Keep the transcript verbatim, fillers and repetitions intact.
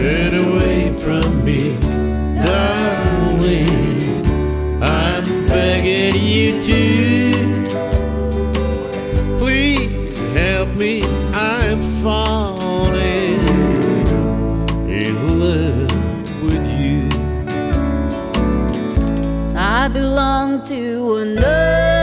turn away from me, darling. I'm begging you to please help me. I'm falling in love with you. I belong to another